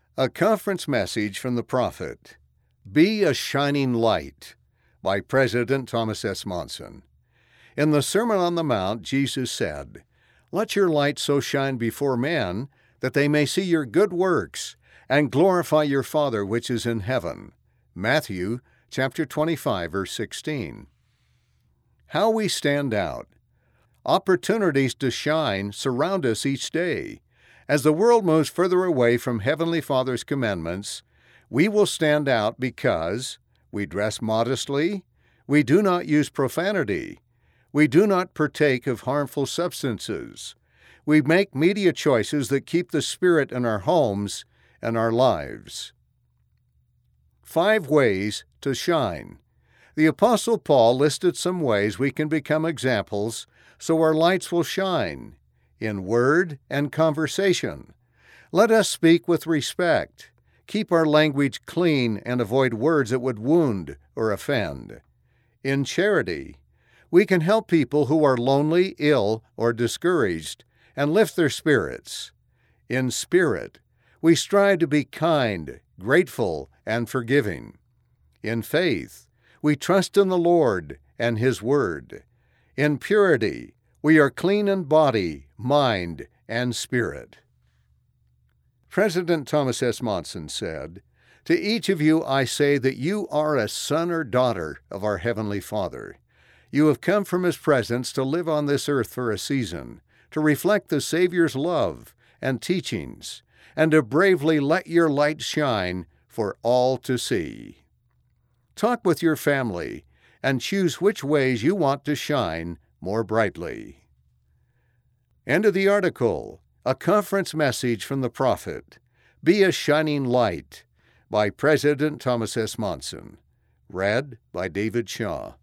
A conference message from the prophet, Be a Shining Light, by President Thomas S. Monson. In the Sermon on the Mount, Jesus said, Let your light so shine before men that they may see your good works and glorify your Father which is in heaven. Matthew chapter 25, verse 16. How we stand out. Opportunities to shine surround us each day. As the world moves further away from Heavenly Father's commandments, we will stand out because we dress modestly, we do not use profanity, we do not partake of harmful substances, we make media choices that keep the Spirit in our homes and our lives. 5 ways to shine. The Apostle Paul listed some ways we can become examples so our lights will shine. In word and conversation. Let us speak with respect. Keep our language clean and avoid words that would wound or offend. In charity, we can help people who are lonely, ill, or discouraged and lift their spirits. In spirit, we strive to be kind, grateful, and forgiving. In faith, we trust in the Lord and His Word. In purity, we are clean in body, mind, and spirit. President Thomas S. Monson said, To each of you I say that you are a son or daughter of our Heavenly Father. You have come from His presence to live on this earth for a season, to reflect the Savior's love and teachings, and to bravely let your light shine for all to see. Talk with your family and choose which ways you want to shine more brightly. End of the article. A conference message from the prophet, Be a Shining Light, by President Thomas S. Monson. Read by David Shaw.